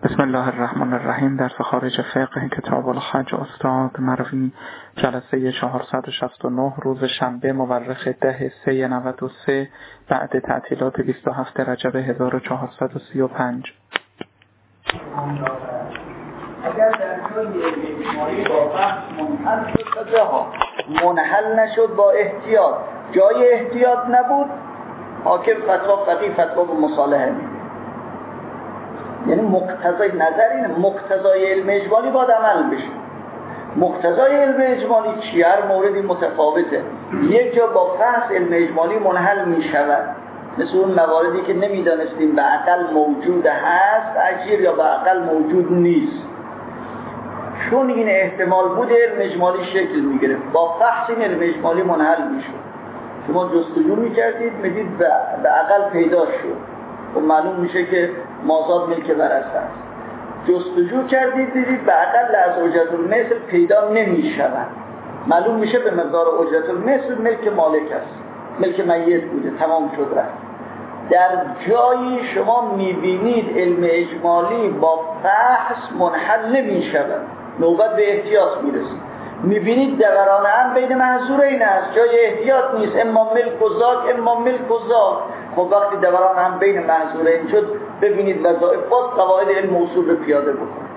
بسم الله الرحمن الرحیم. درس خارج فقه کتاب الحج استاد مروی، جلسه 469 روز شنبه مورخ 10/3/93 بعد تعطیلات 27 رجب 1435. اگر در جای اجمالی با بحث منحل شد جاها منحل نشد با احتیاط، جای احتیاط نبود، حاکم فتوا فقیه فتوا به مصالحه میده. یعنی مقتضای نظر اینه، مقتضای علم اجمالی باید عمل بشه. مقتضای علم اجمالی چی؟ هر موردی متفاوته. یک جا با فحص علم اجمالی منحل میشود، مثل اون مواردی که نمیدانستیم به عقل موجود هست اجیر یا به عقل موجود نیست، چون این احتمال بود علم اجمالی شکل میگرفت. با فحص این علم اجمالی منحل میشد. شما جستجو میکردید میدید به عقل پیدا شد و معلوم میشه که مازاد ملک ورثه است. جستجو کردید دیدید به عقل از اجرت المثل پیدا نمیشود، معلوم میشه به مقدار اجرت المثل ملک مالک است، ملک میت بوده، تمام شد رفت. در جایی شما میبینید علم اجمالی با فحص منحل نمیشود، نوبت به احتیاط میرسید. میبینید دوران هم بین محظورین است، جای احتیاط نیست، اما ملک و ذات اما ملک و ذات. خب وقتی دوران هم بین محظورین شد ببینید وظایف باز قواعد علم اصول رو پیاده بکنید.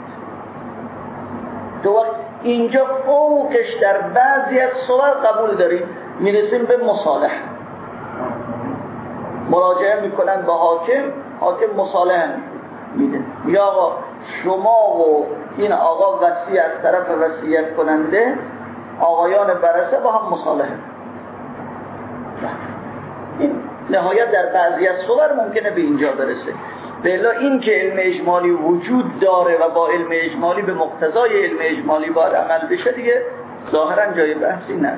تو وقت اینجا فوقش در بعضی از صور قبول داریم، میرسیم به مصالحه، مراجعه میکنن با حاکم مصالحه میده، یا آقا شما و این آقا وصی از طرف وصیت کننده آقایان ورثه با هم مصالحه. این نهایت در بعضی از صور ممکنه به اینجا برسه. بلا این که علم اجمالی وجود داره و با علم اجمالی به مقتضای علم اجمالی باید عمل بشه دیگه ظاهرا جای بحثی نداره.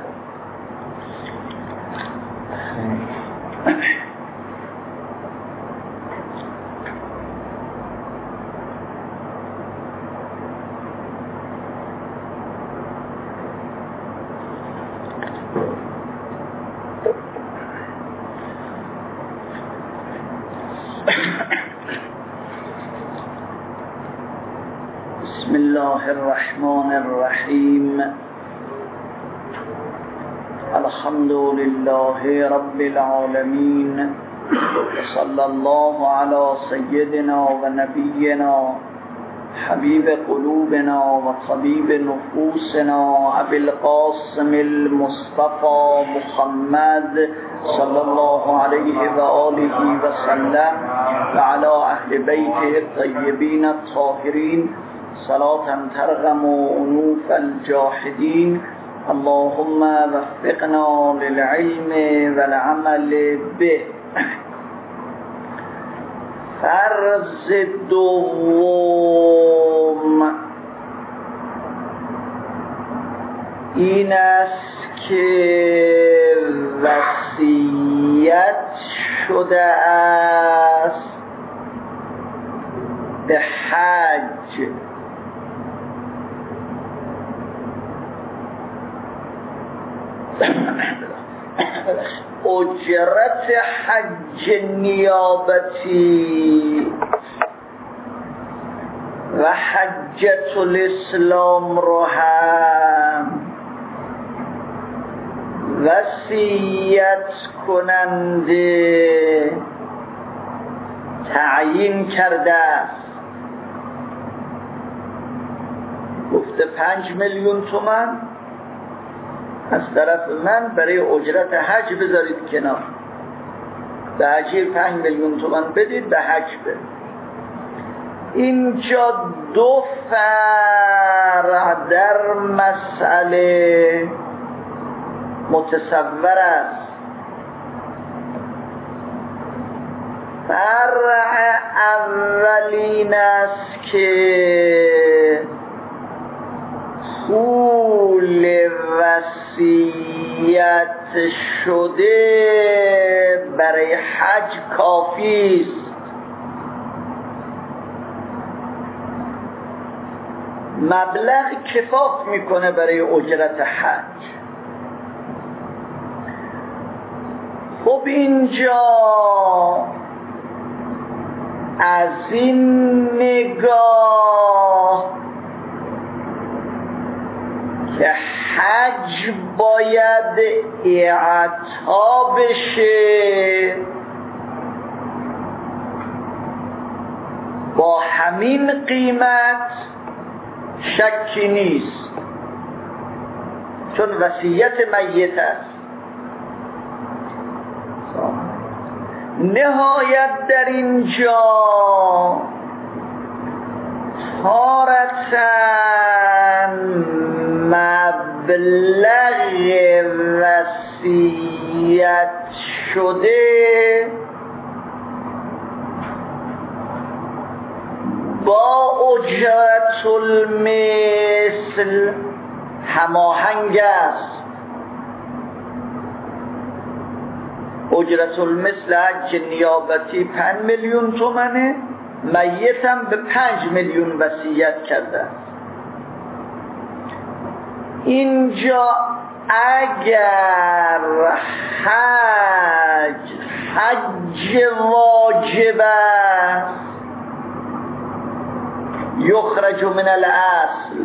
بسم الله الرحمن الرحیم. الحمد لله رب العالمین، صلی الله علی سیدنا و نبینا حبیب قلوبنا و طبیب نفوسنا ابی القاسم المصطفى محمد صلی الله علیه و آله و سلم و علی اهل بیته الطیبین الطاهرین صلاة ترغم انوف الجاحدین. اللهم وفقنا للعلم والعمل به. فرض دوم این است که وصیت شده است به حج اجرت حج نیابتی و حجت الاسلام رو هم وصیت کننده تعیین کرده است. گفته 5 میلیون تومان از طرف من برای اجرت حج بذارید کنار، به اجیر 5 میلیون تومان بدید به حج برید. اینجا دو فرع در مسئله متصور است. فرع اولین است که پول وصیت شده برای حج کافی است. مبلغ کفاف میکنه برای اجرت حج. خب اینجا از این نگاه که حج باید اعطا بشه، با همین قیمت شکی نیست، چون وصیت میت است. نهایت در اینجا تارتاً مبلغ وصیت شده با اجرت المثل هماهنگ است. اجرت المثل حج نیابتی 5 میلیون تومنه، میتم به 5 میلیون وصیت کرده. اینجا اگر حج واجب است یخرج من الاصل،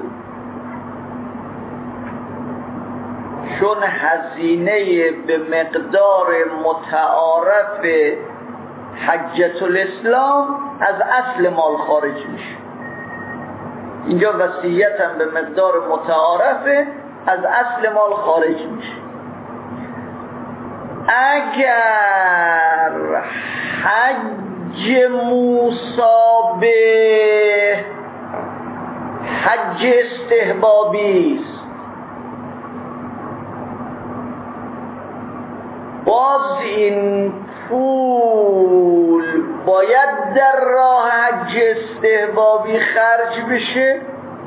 چون هزینه به مقدار متعارف حجة الاسلام از اصل مال خارج میشه. اینجا وصیت هم به مقدار متعارف از اصل مال خارج میشه. اگر حج موصابه حج استحبابی است، باز این پول باید در راه حج استحبابی خرج بشه.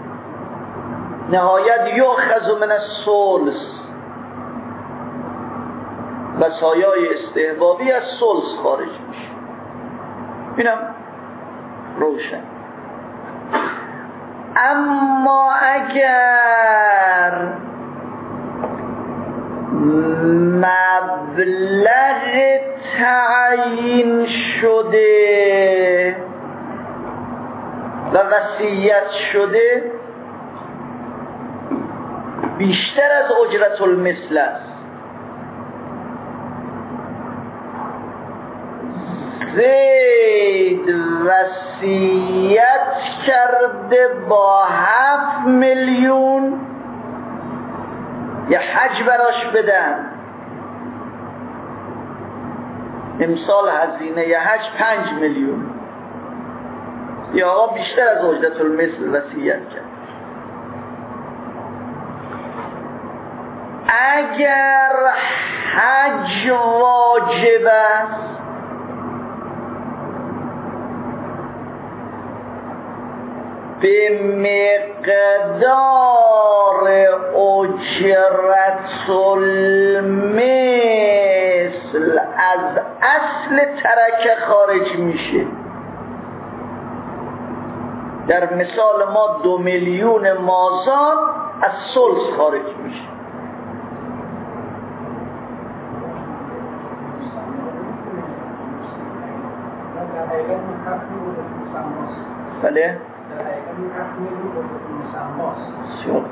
نهایت یؤخذ من الثلث، وصایای استحبابی از ثلث خارج میشه. اینم روشن. اما اگر مبلغ تعیین شده و وصیت شده بیشتر از اجرت المثل است، زید وصیت کرده با 7 میلیون یه حج براش بدن، امسال هزینه یه حج 5 میلیون، یا آقا بیشتر از اجرت المثل وصیت کرد. اگر حج واجب است به مقدار اجرت المثل از اصل ترکه خارج میشه. در مثال ما 2 میلیون مازاد از ثلث خارج میشه. بله؟ شو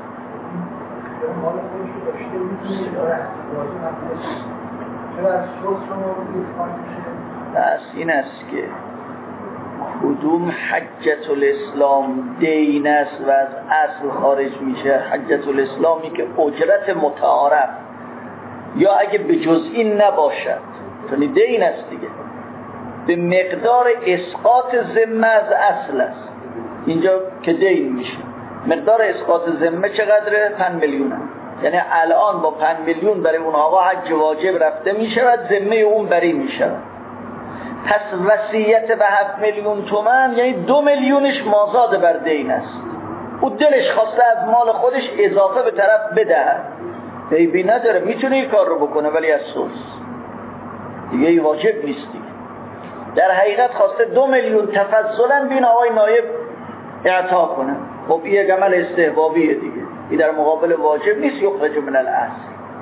بس این است که کدوم حجة الاسلام دین است و از اصل خارج میشه؟ حجة الاسلامی که اجرت متعارف یا اگه به جز این نباشد، یعنی دین است دیگه، به مقدار اسقاط ذمه از اصل است. اینجا که دین میشه. مقدار اسقاط ذمه چقدره؟ 5 میلیون هم. یعنی الان با 5 میلیون برای اون آقا حج واجب رفته میشود، ذمه اون بری میشود. پس وصیت به 7 میلیون تومان یعنی 2 میلیونش مازاد بر دین است. او دلش خواسته از مال خودش اضافه به طرف بدهد، عیبی نداره، میتونه این کار رو بکنه، ولی از ثلث دیگه ای واجب نیست دیگه. در حقیقت خواسته 2 میلیون تفضلا بین آقای نایب اعطا کنه. خب این عمل استحبابیه دیگه، این در مقابل واجب نیست، یخرج من الاصل.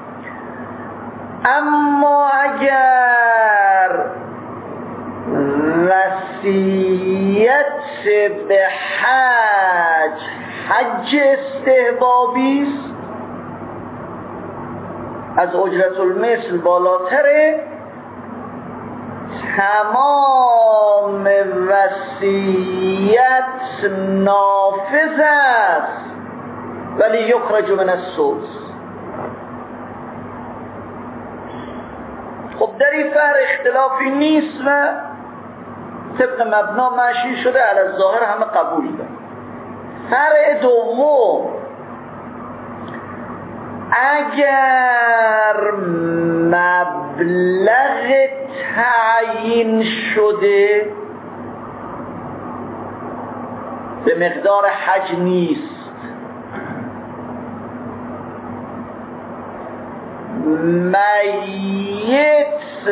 اما اگر وصیت به حج استحبابی است، از اجرت المثل بالاتره، تمام وصیت نافذ است ولی یخرج من السوس. خب در این فرق اختلافی نیست و طبق مبنا مشی شده، علی الظاهر همه قبول دارن. فرق دوم، اگر مبلغ تعیین شده به مقدار حج نیست، میت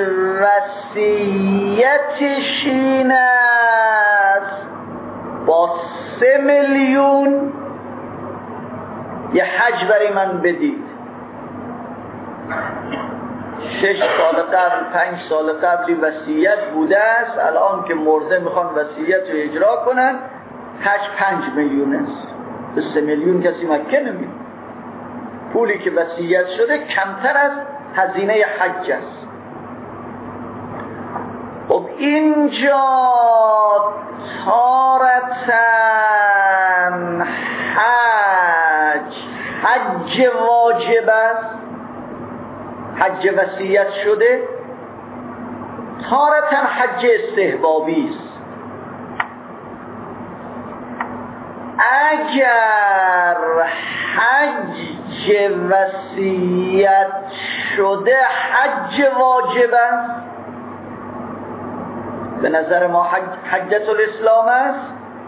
وصیتش این است با 3 میلیون یه حج برای من بدید. 6 سال قبل 5 سال قبلی وصیت بوده است، الان که مرده میخوان وصیت رو اجرا کنن، حج 5 میلیون است. به 3 میلیون کسی مکه نمیده. پولی که وصیت شده کمتر از هزینه حج است. خب اینجا تارتن حج واجب است، حج وصیت شده، تارتن حج استحبابی است. اگر حج وصیت شده حج واجب است، به نظر ما حجت الاسلام است،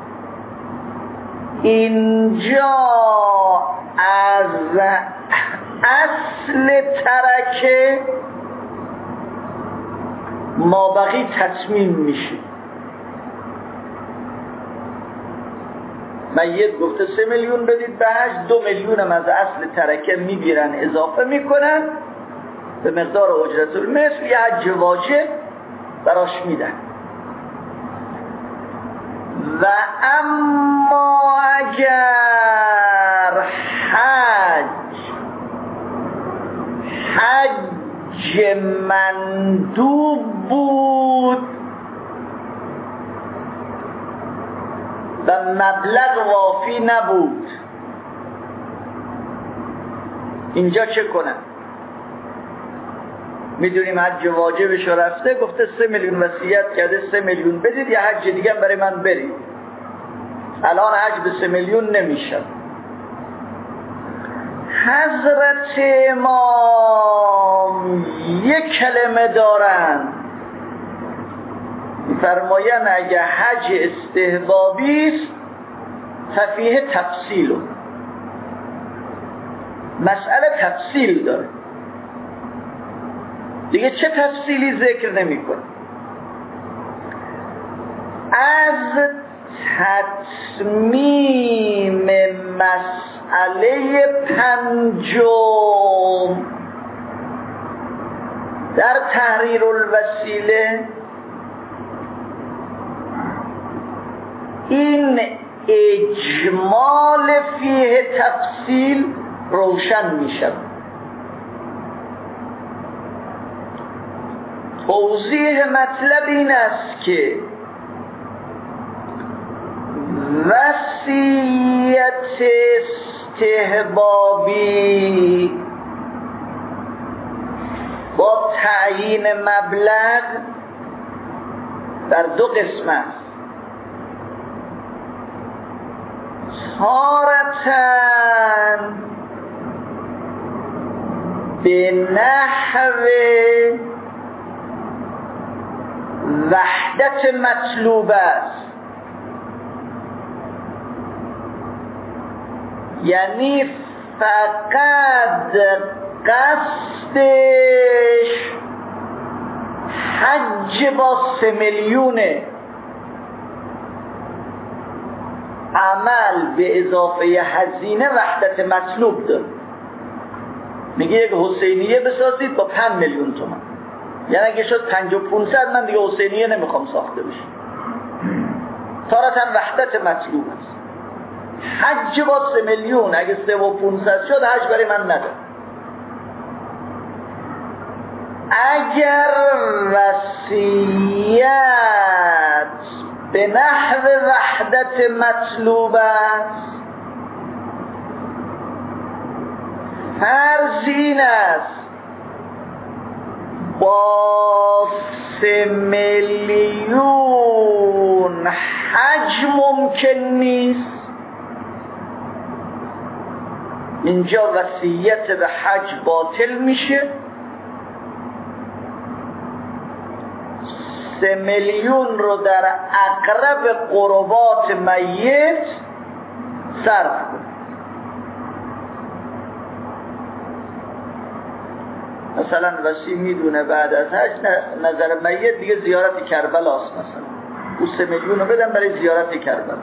اینجا از اصل ترکه مابقی تتمیم میشه. میت گفته 3 میلیون بدید به حج، 2 میلیون هم از اصل ترکه میگیرن اضافه میکنن به مقدار اجرت المثل، یه حج واجب براش میدن. و اما اگر حج مندوب بود و مبلغ وافی نبود، اینجا چه کنن؟ میدونیم حج واجبش رفته، گفته 3 میلیون وصیت کرده، 3 میلیون بدید، یه حج دیگه برای من برید. الان حج به 3 میلیون نمیشه. حضرت امام یک کلمه دارن، فرمایند اگه حج استحبابی است ففیه تفصیل، مسئله تفصیل داره دیگه. چه تفصیلی ذکر نمی کنه؟ از تتمیم مسئله 5 در تحریر الوسیله، این اجمال فیه تفصیل روشن می شود. توضیح مطلب این است که وصیت استحبابی با تعیین مبلغ در 2 قسم است. تارتاً به نحو وحدت مطلوب است، یعنی فقط قصدش حج با 3 میلیونه، عمل به اضافه هزینه وحدت مطلوب داره. میگه یک حسینیه بسازید با 5 میلیون تومان، یعنی اگه شد 5500 من دیگه حسینیه نمیخوام ساخته بشه. تارتاً وحدت مطلوب است. حج با 3 میلیون، اگه 3500 شد حج برای من نده. اگر وصیت به نحو وحدت مطلوب است، فرض این است با 3 میلیون حج ممکن نیست، اینجا وصیت به حج باطل میشه. 3 میلیون رو در اقرب قربات میت صرف کن. مثلا وصی میدونه بعد از حج نظر میت دیگه زیارت کربلاست، مثلا او 3 میلیون رو بدن برای زیارت کربلا.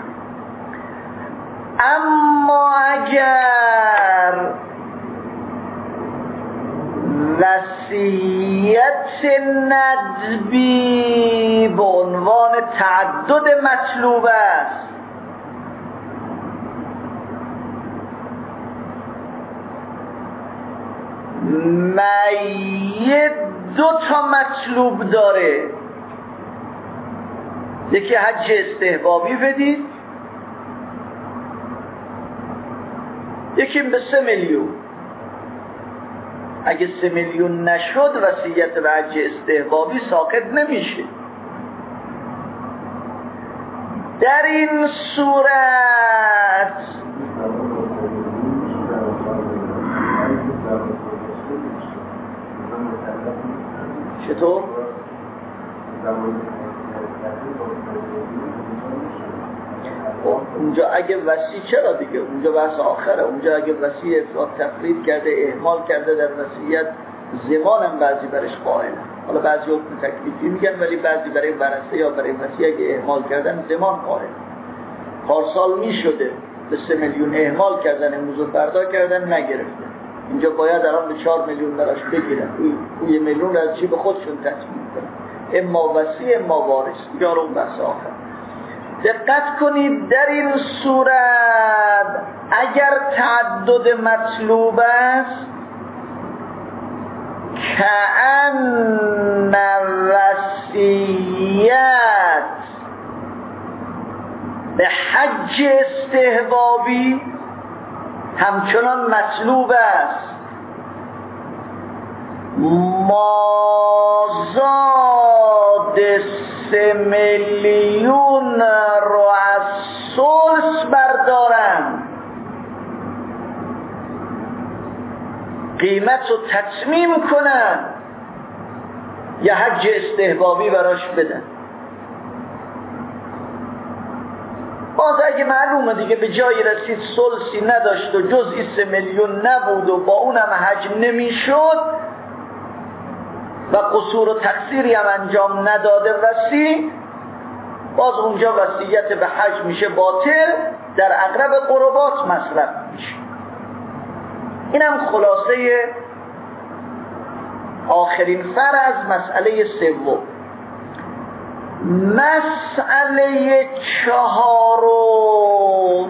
اما اگر وصیت ندبی به عنوان تعدد مطلوب است، میت 2 تا مطلوب داره، یکی حج استحبابی بدید، یکی به 3 میلیون. اگه 3 میلیون نشد وصیت به حج استحبابی ساقط نمیشه. در این صورت چطور؟ اونجا اگه وصی چرا دیگه، اونجا بحث آخره. اونجا اگه وصی افراط تفرید کرده، اهمال کرده در وصیت، زمان هم بعضی برش قائل. حالا بعضی حکم تکلیفی میگن، ولی بعضی برای ورثه یا برای وصی اگه اهمال کردن زمان قائل. پارسال میشده به 3 میلیون اهمال کردن، امروز فردا کردن نگرفته، اینجا باید الان به 4 میلیون براش بگیرن. اون 1 میلیون رو از جیب خودشون تصمیم کنن، اما وصی اما وارث. اینجا رو بحث آخر. دقت کنید در این صورت اگر تعدد مطلوب است، کأن وصیت به حج استحبابی همچنان مطلوب است، مازاد 3 میلیون رو از ثلث بردارن، قیمت رو تتمیم کنن، یا حج استحبابی براش بدن. باز اگه معلومه دیگه به جایی رسید ثلثی نداشت و جزئی 3 میلیون نبود و با اونم حج نمیشد و قصور و تقصیری هم انجام نداده وصی، باز اونجا وصیت به حج میشه باطل، در اقرب قربات مصرف میشه. اینم خلاصه آخرین فرض، مسئله سوم. مسئله 4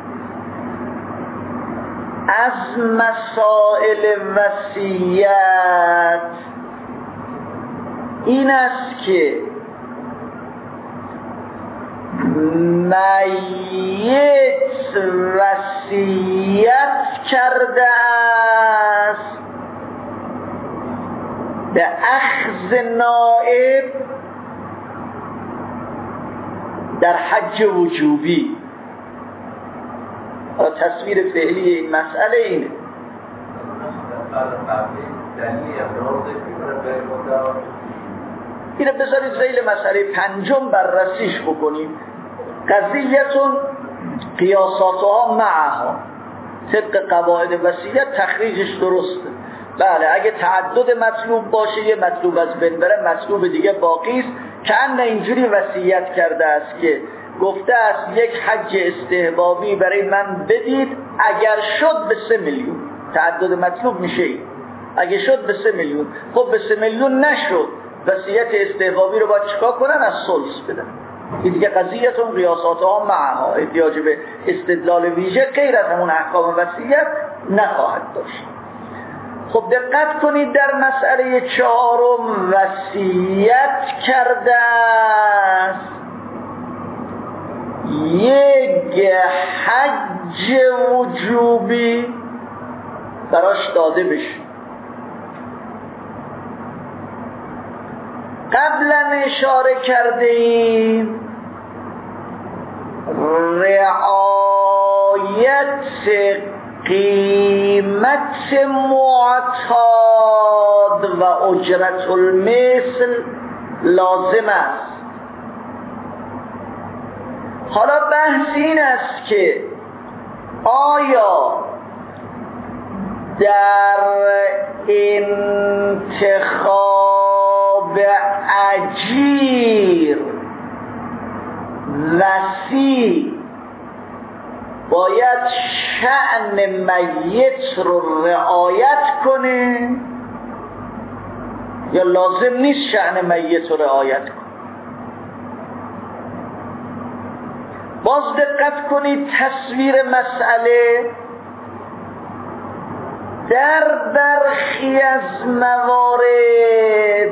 از مسائل وصیت این است که میت وصیت کرده است به اخذ نائب در حج وجوبی. تصویر فعلی این مسئله اینه. اینو بذارید ذیل مسئله 5 بررسیش بکنیم. قضیتون قیاساتها معها، طبق قواعد وصیت تخریجش درسته. بله اگه تعدد مطلوب باشه، یه مطلوب از بین بره، مطلوب دیگه باقی است. کأن اینجوری وصیت کرده است که گفته است یک حج استحبابی برای من بدید، اگر شد به 3 میلیون. تعدد مطلوب میشه این. اگه شد به 3 میلیون. خب به 3 میلیون نشد، وصیت استحبابی رو باید چیکار کنن؟ از ثلث بدن. این دیگه قضیه‌تون قیاساتها معها احتیاج به استدلال ویژه غیر از همون احکام وصیت نخواهد داشت. خب دقت کنید در مسئله 4 وصیت کرده است یک حج وجوبی براش داده بشه. قبلا اشاره کرده ایم رعایت قیمت معتاد و اجرت المثل لازم است. حالا بحث این است که آیا در انتخاب اجیر وصی باید شأن میت رو رعایت کنه یا لازم نیست شأن میت رو رعایت کنه؟ باز دقت کنید تصویر مسئله در برخی از موارد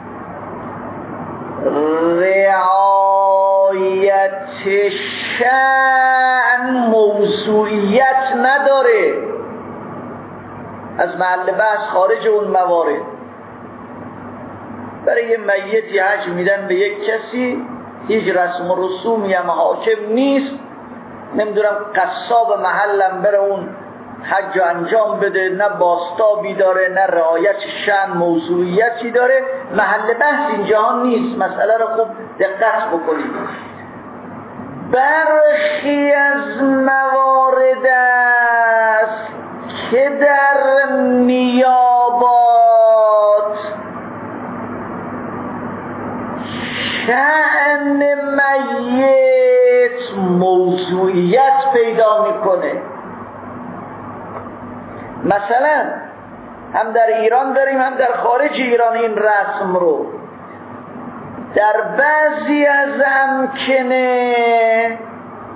رعایت شأن موضوعیت نداره، از محل بحث خارج اون موارد. برای یه میتی حج میدن به یک کسی، هیچ رسم و رسومی هم حاکم نیست، نمیدونم قصاب محلم بره اون حج انجام بده، نه باستابی داره نه رعایت شأن موضوعیتی داره. محل بحث اینجا نیست، مسئله رو خوب دقت بکنید. برخی از موارد است که در نیابات شأن میت موضوعیت پیدا میکنه. مثلا هم در ایران داریم هم در خارج ایران این رسم رو. در بعضی از امکنه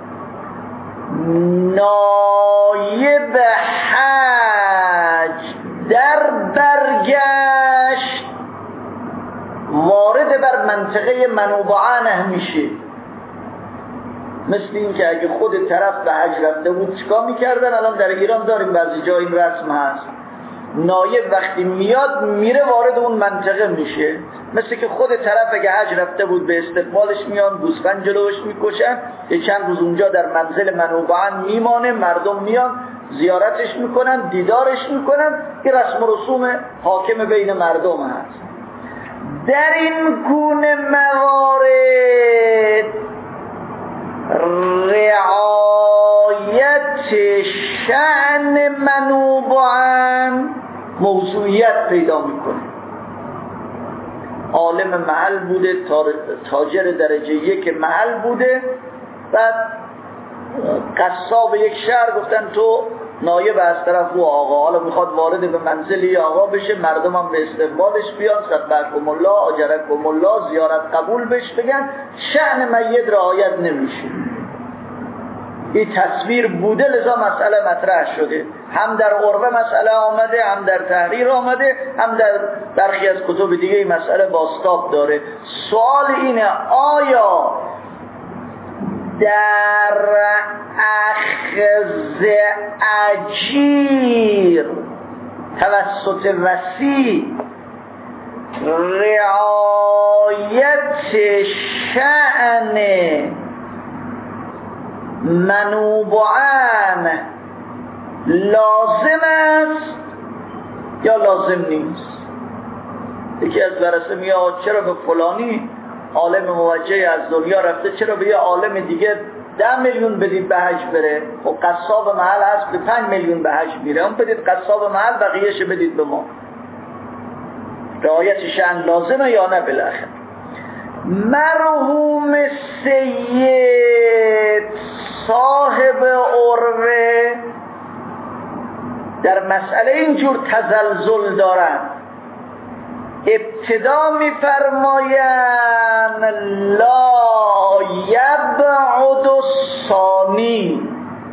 نایب حج در برگشت وارد بر منطقه منوبعانه میشه. مثل این که اگه خود طرف به حج رفته بود چیکار میکردن؟ الان در ایران داریم بعضی جا این رسم هست، نایب وقتی میاد میره وارد اون منطقه میشه. مثل که خود طرف اگه حج رفته بود به استقبالش میان، گوسفند جلوش میکشن، یه چند روز اونجا در منزل منوبعان میمانه، مردم میان زیارتش میکنن، دیدارش میکنن. این رسم و رسوم حاکم بین مردم هست. در این گونه موارد رعایت شأن منوبان موضوعیت پیدا میکنه. عالم محل بوده، تاجر درجه 1 محل بوده، بعد قصاب یک شهر گفتن تو نایب از طرف او آقا، حالا میخواد وارد به منزلی آقا بشه، مردم هم به استقبالش بیان، صدقکم الله، آجرکم الله، زیارت قبول بش بگن، شأن میت رعایت نمیشه. این تصویر بوده، لذا مسئله مطرح شده. هم در عربه مسئله آمده، هم در تحریر آمده، هم در برخی از کتب دیگه این مسئله بازتاب داره. سوال اینه آیا در اخذ اجیر توسط وصی رعایت شأن منوبعان لازم است یا لازم نیست؟ یکی از ورثه میاد چرا به فلانی عالم موجه از دنیا رفته، چرا به یه عالم دیگه 10 میلیون بدید به حج بره؟ و قصاب محل هست به 5 میلیون به حج میره، اون بدید قصاب محل، بقیهش بدید به ما. رعایت شأن لازمه یا نه؟ بالاخره مرحوم سید صاحب عروه در مسئله اینجور تزلزل دارن. ابتدا میفرماین لا یبعد الثانی.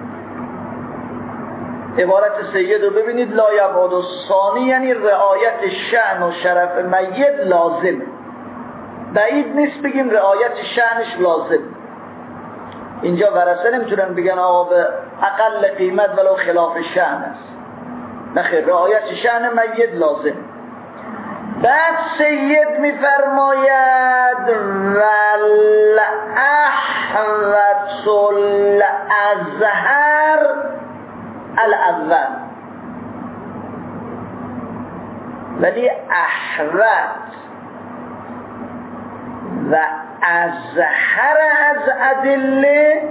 عبارت سید رو ببینید، لا یبعد الثانی یعنی رعایت شأن و شرف میت لازمه. بعید نیست بگیم رعایت شأنش لازم. اینجا ورثه نمیتونن بگن آقا به اقل قیمت ولو خلاف شأن است. نخیر، رعایت شأن میت لازم. بعد سید میفرماید والاحوط الازهر الاول. ولی احوط و ازهر از ادله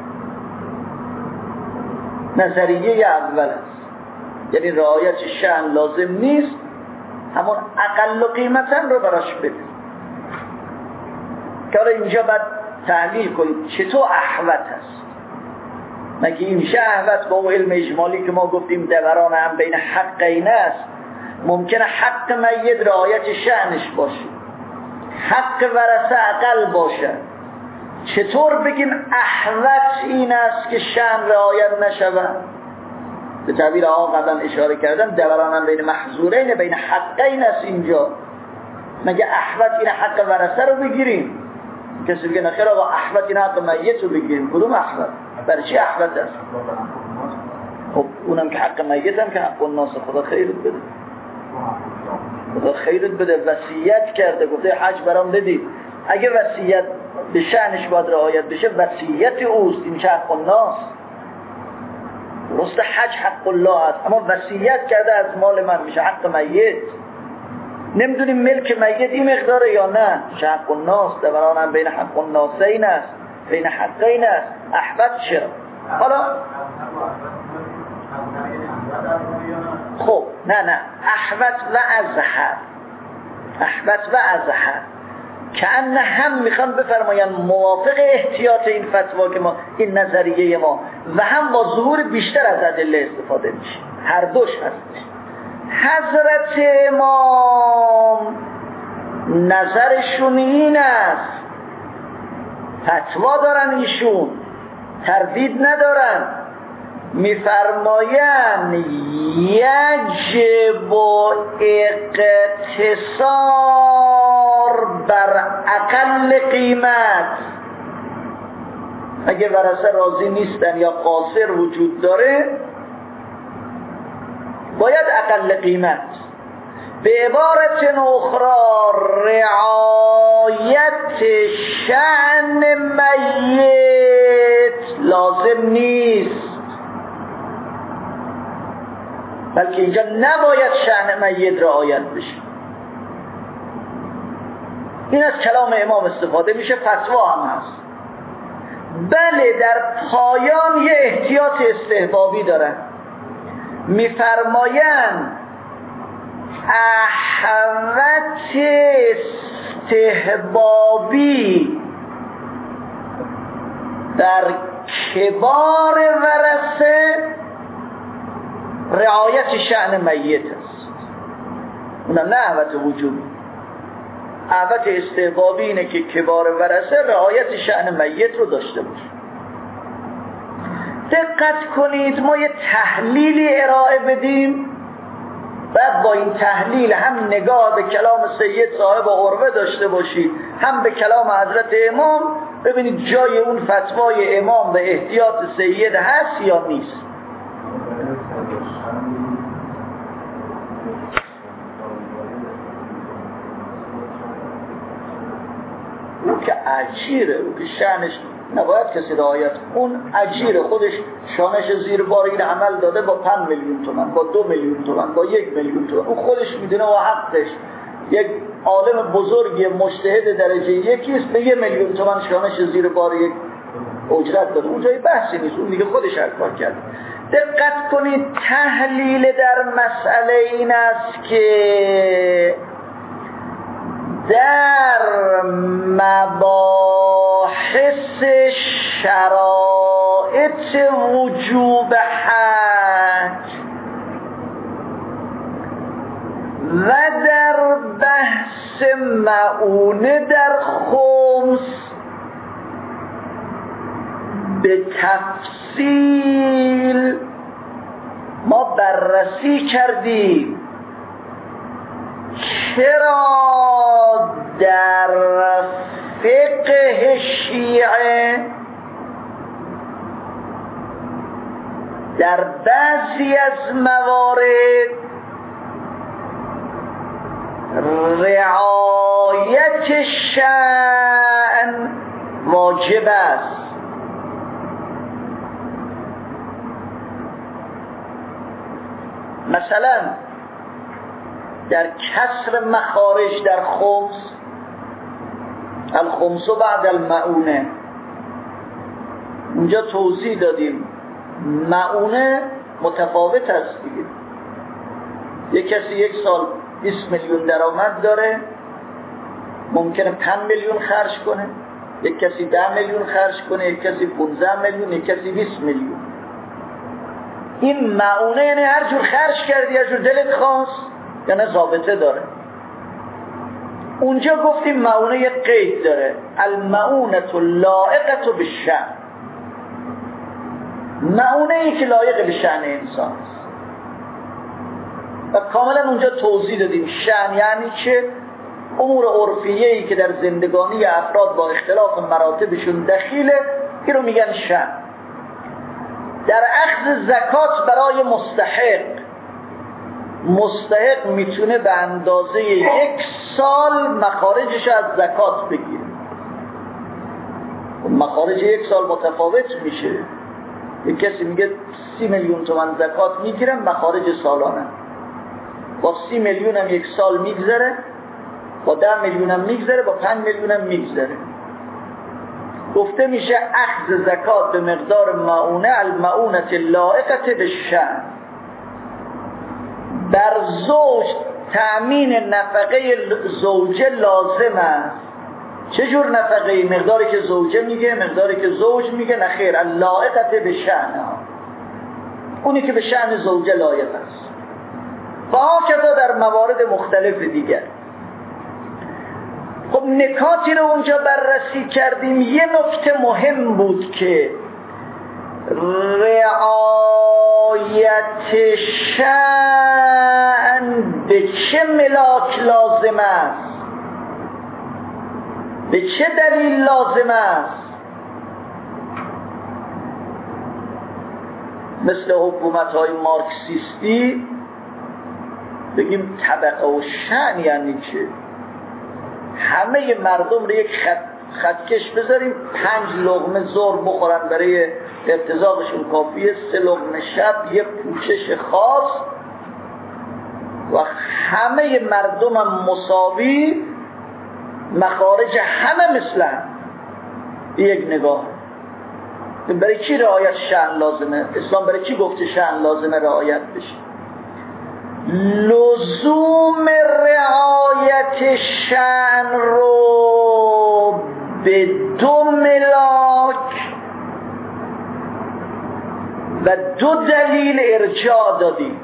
نظریه اول است. یعنی رعایت شأن لازم نیست، همون اقل قیمتا رو براش بده. که اینجا باید تحلیل کنید چطور احوط است. مگه این میشه احوط با اون علم اجمالی که ما گفتیم دوران هم بین حقین است؟ ممکنه حق میت رعایت شأنش باشه، حق ورثه اقل باشه. چطور بگیم احوط این است که شأن رعایت نشود؟ به تعبیر آقا قبلا اشاره کردم دوران هم بین محظورین، بین حقین است. اینجا مگه احوط این حق ورثه رو بگیریم؟ کسی بگه نخیر آقا احوط این حق میت رو بگیریم. کدوم احوط؟ برای چی احوط است؟ خب اونم که حق میت هم که حق الناس. خدا خیرت بده، خدا خیرت بده. وصیت کرده، گفته حج برام بدید. اگه وصیت به شأنش باید رعایت بشه، وصیت اوست، این میشه حق الناس. درسته حج حق الله است، اما وصیت کرده از مال من میشه حق میت. نمیدونیم ملک میت این مقداره یا نه، میشه حق الناس. دوران هم بین حق الناسین است، بین حقین است. احوط چرا؟ حالا خب نه احوط و ازهر، احوط و ازهر کأن هم میخوان بفرماین موافق احتیاط این فتوا که ما، این نظریه ما، و هم با ظهور بیشتر از ادله استفاده میشه. هر دوش هستش. حضرت امام نظرشون این است، فتوا دارن ایشون، تردید ندارن. میفرماین یجب اقتصار بر اقل قیمت. اگه ورثه راضی نیستن یا قاصر وجود داره، باید اقل قیمت. به عبارت اخرى رعایت شأن میت لازم نیست، بلکه اینجا نباید شأن میت رعایت بشه. این از کلام امام استفاده میشه، فتوا هم هست. بله در پایان یه احتیاط استحبابی دارن، میفرمایند احوط استحبابی در کبار ورثه رعایت شأن میت است. اونم نه احوط وجوبی. احوط استحبابی اینه که کبار ورثه رعایت شأن میت رو داشته باشه. دقت کنید، ما یه تحلیلی ارائه بدیم، بعد با این تحلیل هم نگاه به کلام سید صاحب عروه داشته باشید، هم به کلام حضرت امام، ببینید جای اون فتوای امام به احتیاط سید هست یا نیست. اون که اجیره، اون که شأنش نباید کسی رعایت، اون اجیره، خودش شانش زیر بار این عمل داده با 5 میلیون تومان، با 2 میلیون تومان، با 1 میلیون تومان، اون خودش میدونه و حقش. یک عالم بزرگی مجتهد درجه یکی است، به 1 میلیون تومان شانش زیر بار یک اجرت داده، اون جای بحثی نیست، اون دیگه خودش هر کار کرده. دقت کنید، تحلیل در مسئله این است که در مباحث شرائط وجوب حج و در بحث مؤونه در خمس به تفصیل ما بررسی کردیم چرا در فقه شیعه در بعضی از موارد رعایت شأن واجب است. مثلا در کسر مخارج در خمس، الخمس بعد المؤونه، اونجا توضیح دادیم مؤونه متفاوت است دیگه. یک کسی یک سال 20 میلیون درآمد داره، ممکنه 5 میلیون خرج کنه، یک کسی 10 میلیون خرج کنه، یک کسی 15 میلیون، یک کسی 20 میلیون. این مؤونه یعنی هر جور خرج کردی، هر جور دلت خواست، یعنی ضابطه داره. اونجا گفتیم مؤونه یک قید داره، المؤونه لایقه بالشأن، مؤونه ای که لایق به شأن انسان است. و کاملا اونجا توضیح دادیم شأن یعنی چه، امور عرفیه ای که در زندگانی افراد با اختلاف مراتبشون دخیله، این رو میگن شأن. در اخذ زکات برای مستحق میتونه به اندازه 1 سال مخارجش از زکات بگیره. مخارج 1 سال متفاوت میشه. یک کسی میگه 30 میلیون تومان زکات میگیرم، مخارج سالانه با 30 میلیون هم 1 سال میگذره، با 10 میلیون هم میگذره، با 5 میلیون هم میگذره. گفته میشه اخذ زکات به مقدار مؤونه، المؤونه لایقه بالشأن. بر زوج تأمین نفقه زوجه لازم است. چجور نفقه؟ مقداری که زوجه میگه، مقداری که زوج میگه؟ نه خیر، اللایقه بالشأن، اونی که به شأن زوجه لایق است. و هکذا در موارد مختلف دیگر. خب نکاتی رو اونجا بررسی کردیم. یه نکته مهم بود که رعایت شأن به چه ملاک لازم است، به چه دلیل لازم است. مثل حکومت‌های مارکسیستی بگیم طبقه و شأن یعنی چه؟ همه مردم رو یک خطکش بذاریم، 5 لقمه ظهر بخورن برای ارتزاقشون کافیه، 3 لقمه شب، یه پوشش خاص، و همه مردم هم مساوی، مخارج همه مثلا. یک نگاه برای چی رعایت شأن لازمه؟ اسلام برای چی گفته شأن لازمه رعایت بشه؟ لزوم رعایت شأن رو به 2 ملاک و 2 دلیل ارجاع دادیم.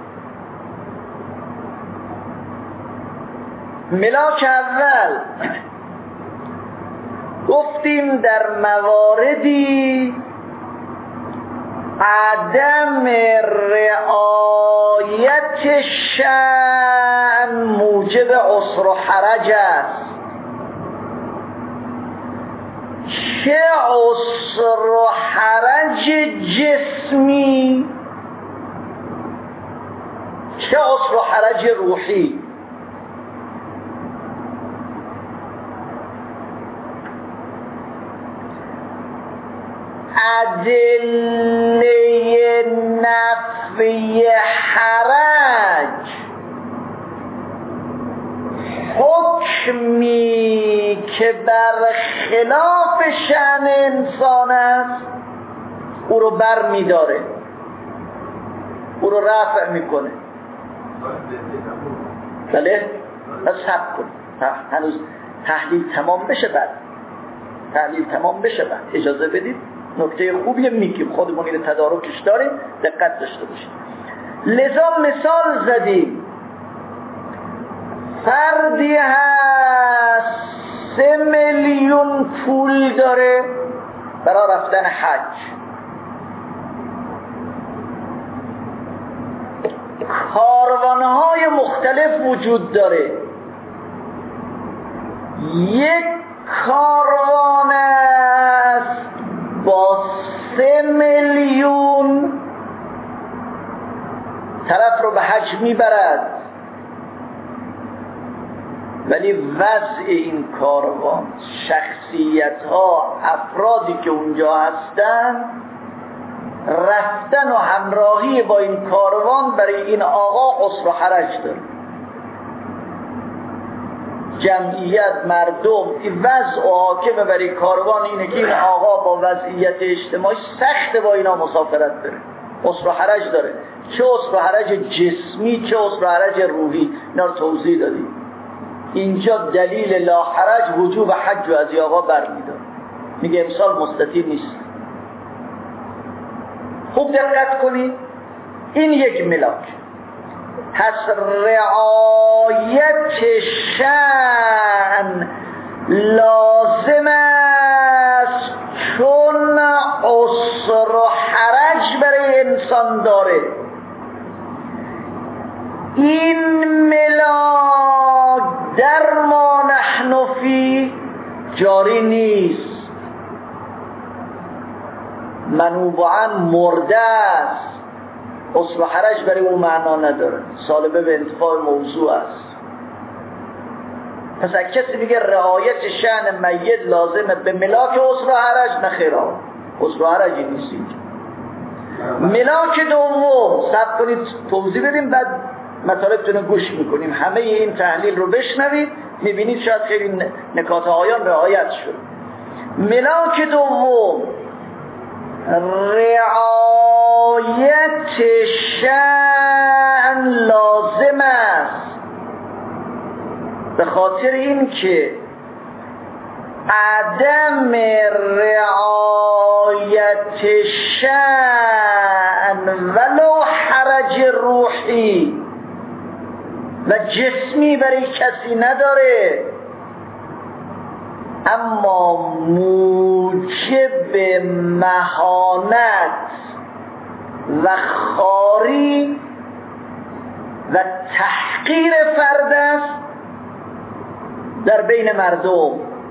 ملاک اول گفتیم در مواردی عدم رعایت شأن موجب عسر و حرج است. چه عسر و حرج جسمی، چه عسر و حرج روحی. ادله نفی حرج حکمی که بر خلاف شأن انسان است او رو بر می‌داره، او رو رفع میکنه. بله؟ بس حق کن هنوز تحلیل تمام بشه، بعد اجازه بدید. نکته خوبیه میگیم، خودمون این تدارکش داریم، دقت داشته باشید. لذا مثال زدیم فردی هست 3 میلیون پول داره برای رفتن حج، کاروانهای مختلف وجود داره، یک کاروان است با 3 میلیون طرف رو به حج میبرد، ولی وضع این کاروان، شخصیت ها، افرادی که اونجا هستن، رفتن و همراهی با این کاروان برای این آقا قصر و حرج داره. جمعیت، مردم، این وضع و حاکم برای کاروان اینه که این آقا با وضعیت اجتماعی سخت با اینا مسافرت بره، قصر و حرج داره، چه قصر و حرج جسمی چه قصر و حرج روحی. اینا رو توضیح دادیم. اینجا دلیل لا حرج وجوب حج و از این آقا برمی‌داره، میگه امسال مستطیع نیست. خوب دقت کنید، این یک ملاک. پس رعایت شأن لازم است، چون عسر و حرج برای انسان داره. این ملاک در ما نحن فی جاری نیست، منوبعا مرده است، عسر و حرج برای اون معنا نداره، سالبه به انتفاع موضوع است. پس اگه کسی بگه رعایت شأن میت لازمه به ملاک عسر و حرج، نخیر آقا، عسر و حرجی نیست اینجا. ملاک دوم، صبر کنید توضیح بدیم بعد مطالبتون رو گوش میکنیم، همه این تحلیل رو بشنوید، میبینید شاید خیلی نکات آیان رعایت شد. ملاک دوم رعایت شأن لازم است، به خاطر این که عدم رعایت شأن ولو حرج روحی و جسمی برای کسی نداره، اما موجب مهانت و خواری و تحقیر فرد است در بین مردم.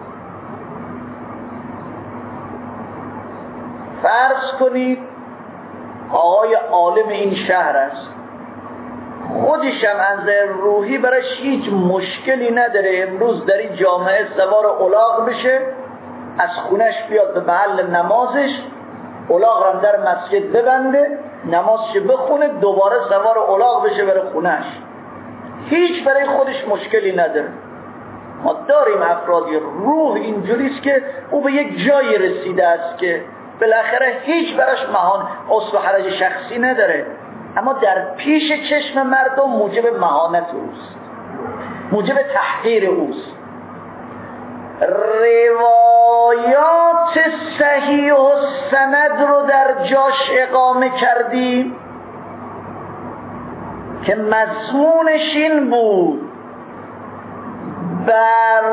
فرض کنید آقای عالم این شهر است، خودش هم از روحی براش هیچ مشکلی نداره امروز در این جامعه سوار الاغ بشه، از خونش بیاد به محل نمازش، الاغ هم در مسجد ببنده، نمازش بخونه، دوباره سوار الاغ بشه بره خونش، هیچ برای خودش مشکلی نداره. ما داریم افرادی روح اینجوریست که او به یک جای رسیده است که بالاخره هیچ براش مهان عسر و حرج شخصی نداره، اما در پیش چشم مردم موجب مهانت اوست، موجب تحقیر اوست. روایات صحیح و سند رو در جاش اقامه کردیم که مضمونش این بود: بر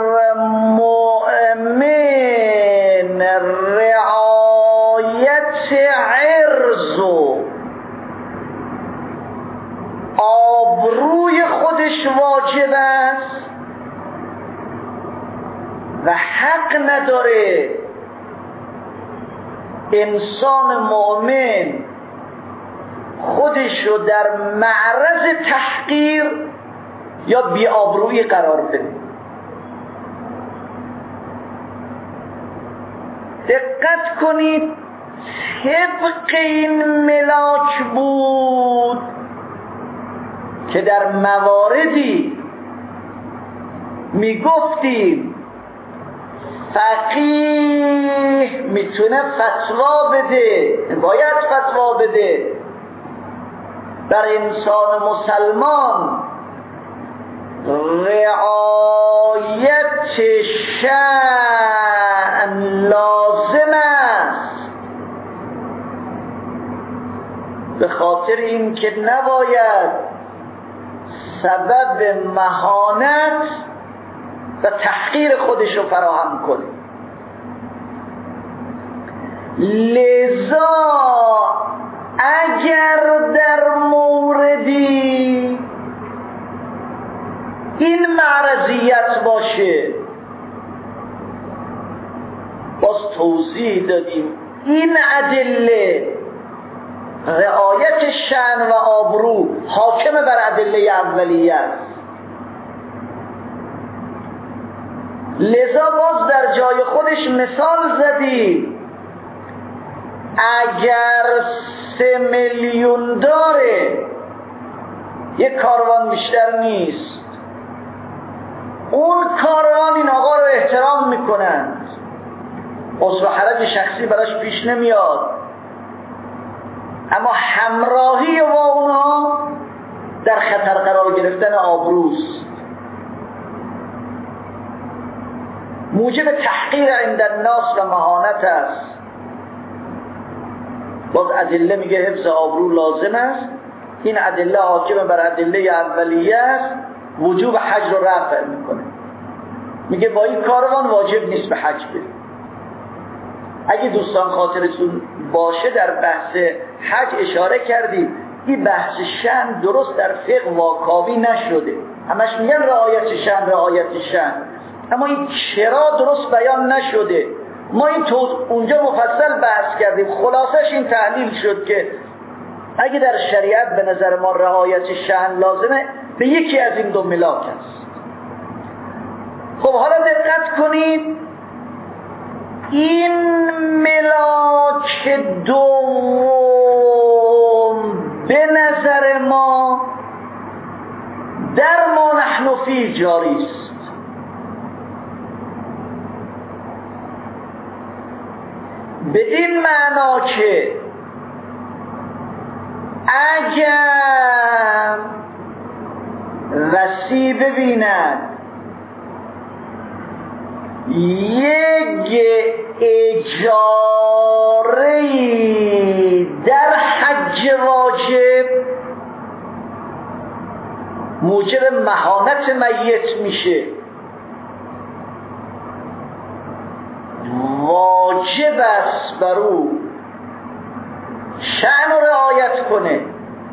مؤمن رعایت عرض و آبروی خودش واجب است و حق نداره انسان مؤمن خودش رو در معرض تحقیر یا بی‌آبرویی قرار بده. دقت کنید، طبق این ملاک بود که در مواردی میگفتیم فقیه میتونه فتوا بده، باید فتوا بده بر انسان مسلمان رعایت شأن لازم است، به خاطر این که نباید سبب مهانت و تحقیر خودش رو فراهم کنه. لذا اگر در موردی این معرضیت باشه، باز توضیح دادیم این ادله رعایت شأن و آبرو حاکم بر ادله اولیه است. لذا باز در جای خودش مثال زدیم، اگر 3 میلیون داره، یک کاروان بیشتر نیست، اون کاروان این آقا رو احترام میکنند، عذر و حرج شخصی براش پیش نمیاد، اما همراهی با اونا در خطر قرار گرفتن آبروست، موجب تحقیر عند الناس و مهانت است. باز ادله میگه حفظ آبرو لازم است، این ادله حاکم بر ادله اولیه است، وجوب حج رو رفع میکنه. میگه با این کاروان واجب نیست به حج برید. اگه دوستان خاطرتون باشه در بحث حج اشاره کردیم این بحث شأن درست در فقه واکاوی نشده، همش میگن رعایت شأن، اما این چرا درست بیان نشده. ما این اونجا مفصل بحث کردیم، خلاصش این تحلیل شد که اگه در شریعت به نظر ما رعایت شأن لازمه، به یکی از این دو ملاک است. خب حالا دقت کنید، این ملاک دوم به نظر ما در ما نحن فی جاری است. به این معنا که اگر وصی ببیند یک اجاره‌ای در حج واجب موجب مهانت میت میشه، واجب است بر او شأن رو رعایت کنه،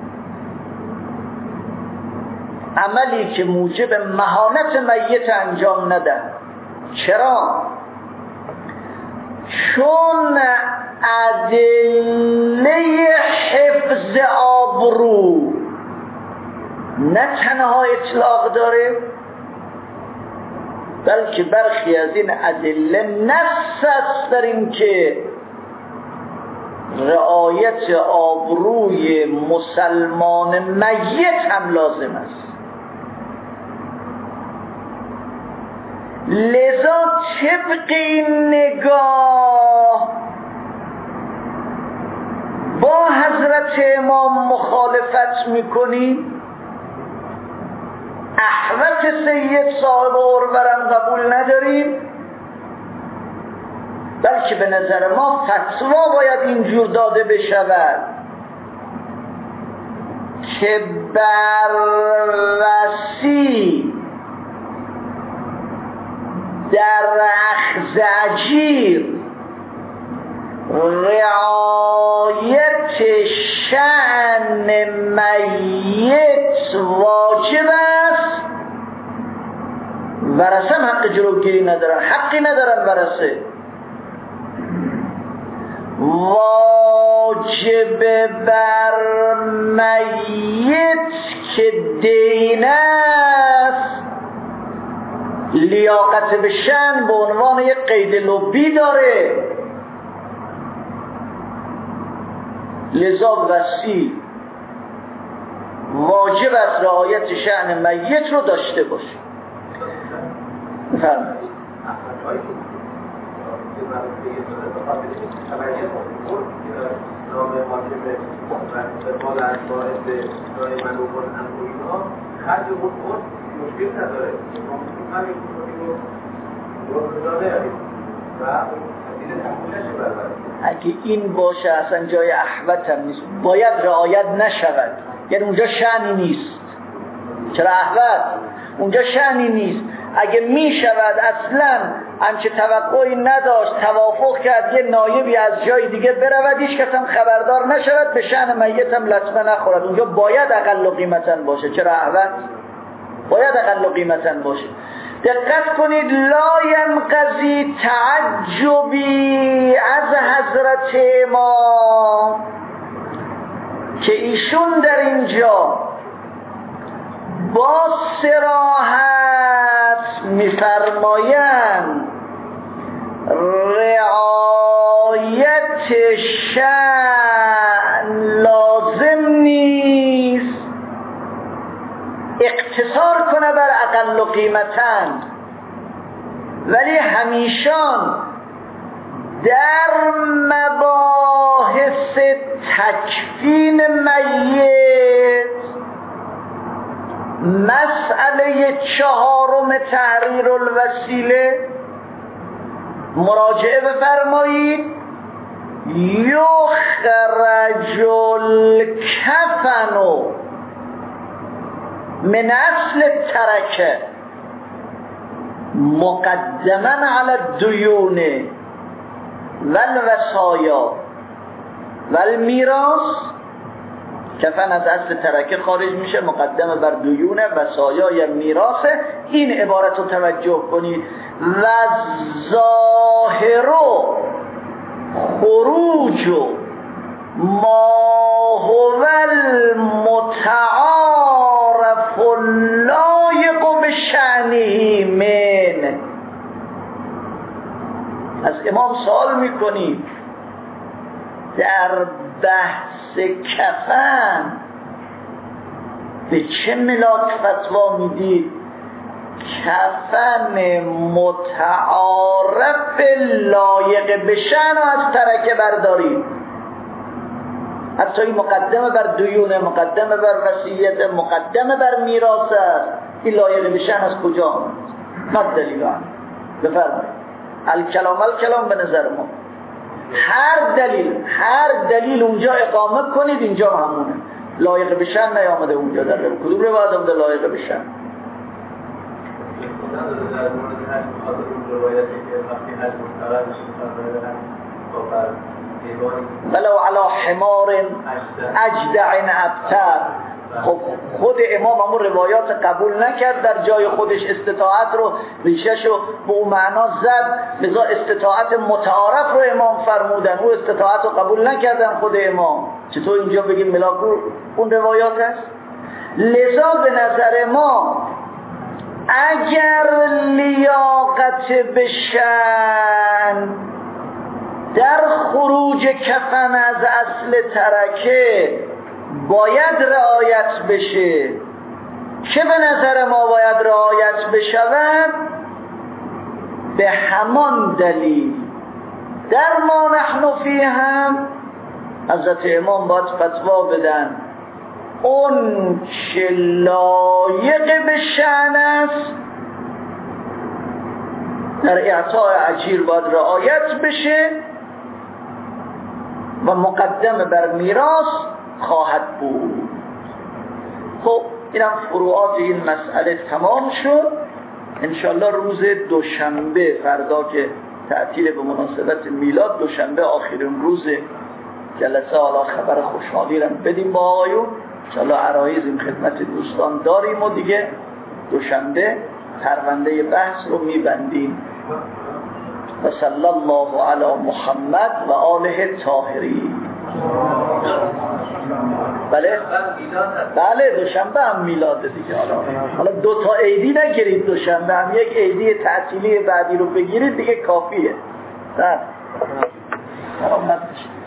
عملی که موجب مهانت میت انجام نده. چرا؟ چون ادله حفظ آبرو نه تنها اطلاق داره، بلکه برخی از این ادله نص است در این که رعایت آبروی مسلمان میت هم لازم است. لذا طبق این نگاه با حضرت امام مخالفت میکنیم، احوط سید صاحب عرورم قبول نداریم، بلکه به نظر ما فتوا باید اینجور داده بشود که بر وصی در اخذ اجیر رعایت شأن میت واجب است، ورثه هم حق جلوگیری ندارن، حقی ندارن ورثه. واجب بر میت که دین است، لیاقت به شأن به عنوان یک قید لبی داره، لذا وصی واجب است رعایت شأن میت رو داشته باشه. بفرمایید. اگه این باشه اصلا جای احوط هم نیست، باید رعایت نشود، یعنی اونجا شأنی نیست. چرا احوط؟ اونجا شأنی نیست. اگه می شود اصلا همچه توقعی نداشت، توافق کرد یه نایبی از جای دیگه برود، هیچ کس هم خبردار نشود، به شأن میت هم لطمه نخورد. اونجا باید اقل و قیمتاً باشه. چرا احوط؟ باید اقل و قیمتاً باشه. دقت کنید، لا ینقضی تعجبی از حضرت امام که ایشون در اینجا با صراحت می‌فرمایند رعایت شأن لازم نیست اقتصار کنه بر اقل و قیمتاً، ولی همیشان در مباحث تکفین میت، مسئله 4 تحریر الوسیله، مراجعه بفرمایید یخرج الکفن من اصل ترکه مقدما علی الدیون والوصایا والمیراث. کفن از اصل ترکه خارج میشه، مقدمه بر دیون، وصایا یا میراث. این عبارت رو توجه کنید. و ظاهر خروج ما هو المتعارف لایق بشأنه من. از امام سوال میکنید در بحث کفن به چه ملاک فتوا میدید؟ کفن متعارف لایق به شأن از ترکه بردارید. حتی این مقدمه بر دیونه، مقدمه بر وصیت، مقدمه بر میراث است. این لایق به شأن از کجا آمد؟ ما دلیل آن بفرمایید. الکلام به نظر ما هر دلیل اونجا اقامت کنید، اینجا همونه. لایق به شأن نیامده اونجا. در کدوم روایت آمده لایق به شأن؟ ولو علی حمار اجدع ابتر. خب خود امام همون روایات قبول نکرد، در جای خودش استطاعت رو ریشه‌شو به اون معنا زد، لذا استطاعت متعارف رو امام فرمودن، اون استطاعت رو قبول نکردن خود امام. چطور اینجا بگیم ملاک اون روایات هست؟ لذا به نظر ما اگر لیاقت بشن در خروج کفن از اصل ترکه باید رعایت بشه، چه به نظر ما باید رعایت بشود؟ به همان دلیل در ما نحن فی هم حضرت امام باید فتوا بدن اون چه لایق به شأن است در اعطاء اجیر باید رعایت بشه و مقدم بر میراث خواهد بود. خب اینم فروعات این مسئله تمام شد. انشالله روز دوشنبه، فردا که تعطیل به مناسبت میلاد، دوشنبه آخرین روز جلسه، حالا خبر خوشحالی رو بدیم با آقایون. انشالله عرایض این خدمت دوستان داریم و دیگه دوشنبه پرونده بحث رو میبندیم. و صلی الله علی محمد و آله طاهرین. بله دوشنبه هم میلاده دیگه. حالا 2 تا عیدی نگیرید، دوشنبه هم یک عیدی تعطیلی بعدی رو بگیرید دیگه کافیه. سلامت باشید.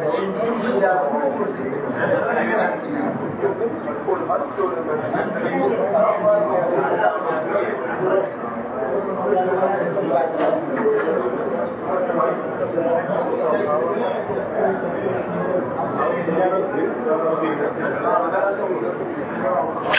Thank you.